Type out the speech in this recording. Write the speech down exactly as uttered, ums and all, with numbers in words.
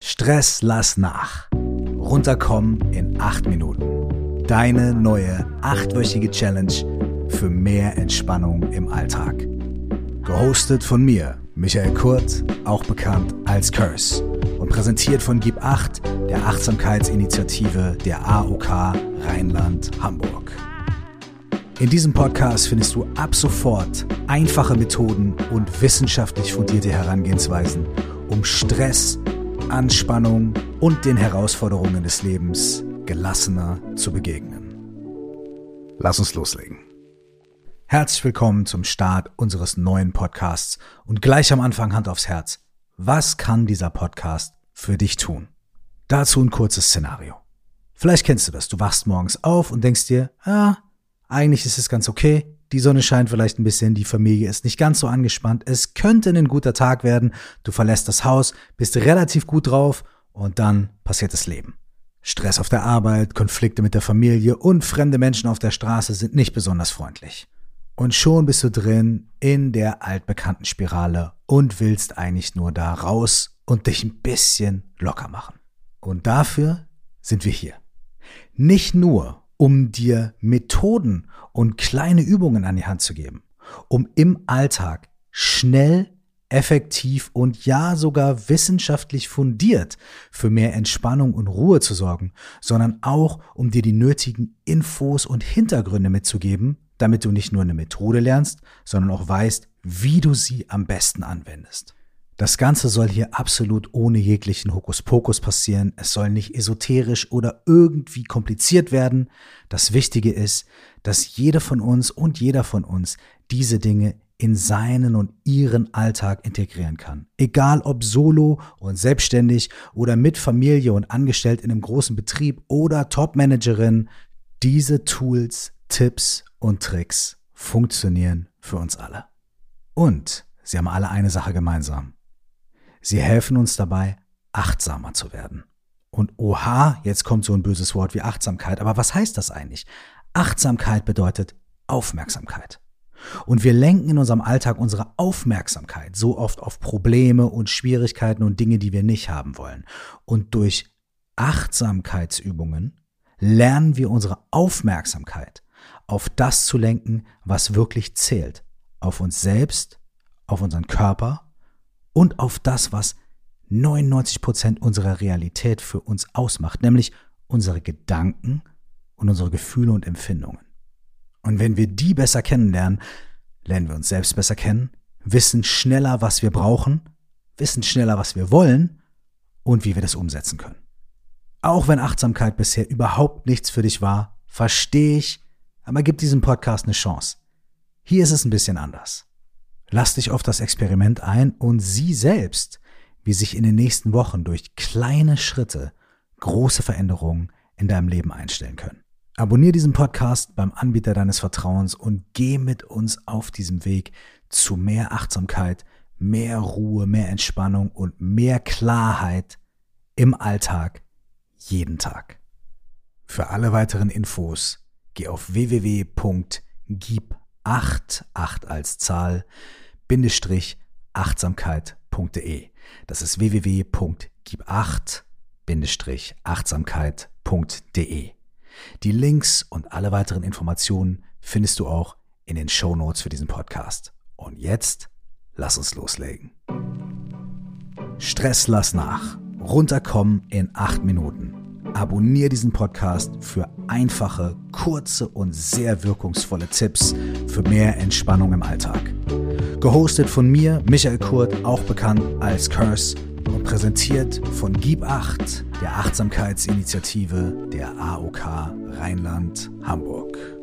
Stress lass nach. Runterkommen in acht Minuten. Deine neue achtwöchige Challenge für mehr Entspannung im Alltag. Gehostet von mir, Michael Kurt, auch bekannt als Curse. Und präsentiert von Gib acht, der Achtsamkeitsinitiative der A O K Rheinland-Hamburg. In diesem Podcast findest du ab sofort einfache Methoden und wissenschaftlich fundierte Herangehensweisen, um Stress, Anspannung und den Herausforderungen des Lebens gelassener zu begegnen. Lass uns loslegen. Herzlich willkommen zum Start unseres neuen Podcasts und gleich am Anfang Hand aufs Herz. Was kann dieser Podcast für dich tun? Dazu ein kurzes Szenario. Vielleicht kennst du das. Du wachst morgens auf und denkst dir, ah, eigentlich ist es ganz okay. Die Sonne scheint vielleicht ein bisschen, die Familie ist nicht ganz so angespannt. Es könnte ein guter Tag werden. Du verlässt das Haus, bist relativ gut drauf und dann passiert das Leben. Stress auf der Arbeit, Konflikte mit der Familie und fremde Menschen auf der Straße sind nicht besonders freundlich. Und schon bist du drin in der altbekannten Spirale und willst eigentlich nur da raus und dich ein bisschen locker machen. Und dafür sind wir hier. Nicht nur, um dir Methoden und kleine Übungen an die Hand zu geben, um im Alltag schnell, effektiv und ja sogar wissenschaftlich fundiert für mehr Entspannung und Ruhe zu sorgen, sondern auch, um dir die nötigen Infos und Hintergründe mitzugeben, damit du nicht nur eine Methode lernst, sondern auch weißt, wie du sie am besten anwendest. Das Ganze soll hier absolut ohne jeglichen Hokuspokus passieren. Es soll nicht esoterisch oder irgendwie kompliziert werden. Das Wichtige ist, dass jeder von uns und jeder von uns diese Dinge in seinen und ihren Alltag integrieren kann. Egal ob solo und selbstständig oder mit Familie und angestellt in einem großen Betrieb oder Topmanagerin, diese Tools, Tipps und Tricks funktionieren für uns alle. Und sie haben alle eine Sache gemeinsam. Sie helfen uns dabei, achtsamer zu werden. Und oha, jetzt kommt so ein böses Wort wie Achtsamkeit. Aber was heißt das eigentlich? Achtsamkeit bedeutet Aufmerksamkeit. Und wir lenken in unserem Alltag unsere Aufmerksamkeit so oft auf Probleme und Schwierigkeiten und Dinge, die wir nicht haben wollen. Und durch Achtsamkeitsübungen lernen wir unsere Aufmerksamkeit auf das zu lenken, was wirklich zählt. Auf uns selbst, auf unseren Körper und auf das, was neunundneunzig Prozent unserer Realität für uns ausmacht, nämlich unsere Gedanken und unsere Gefühle und Empfindungen. Und wenn wir die besser kennenlernen, lernen wir uns selbst besser kennen, wissen schneller, was wir brauchen, wissen schneller, was wir wollen und wie wir das umsetzen können. Auch wenn Achtsamkeit bisher überhaupt nichts für dich war, verstehe ich, aber gib diesem Podcast eine Chance. Hier ist es ein bisschen anders. Lass dich auf das Experiment ein und sieh selbst, wie sich in den nächsten Wochen durch kleine Schritte große Veränderungen in deinem Leben einstellen können. Abonnier diesen Podcast beim Anbieter deines Vertrauens und geh mit uns auf diesem Weg zu mehr Achtsamkeit, mehr Ruhe, mehr Entspannung und mehr Klarheit im Alltag jeden Tag. Für alle weiteren Infos geh auf w w w punkt gib acht, acht als Zahl, Bindestrich achtsamkeit punkt de. Das ist w w w punkt gib acht, Bindestrich achtsamkeit punkt de. Die Links und alle weiteren Informationen findest du auch in den Shownotes für diesen Podcast. Und jetzt lass uns loslegen. Stress lass nach. Runterkommen in acht Minuten. Abonnier diesen Podcast für einfache, kurze und sehr wirkungsvolle Tipps für mehr Entspannung im Alltag. Gehostet von mir, Michael Kurt, auch bekannt als Curse und präsentiert von Gib acht, der Achtsamkeitsinitiative der A O K Rheinland-Hamburg.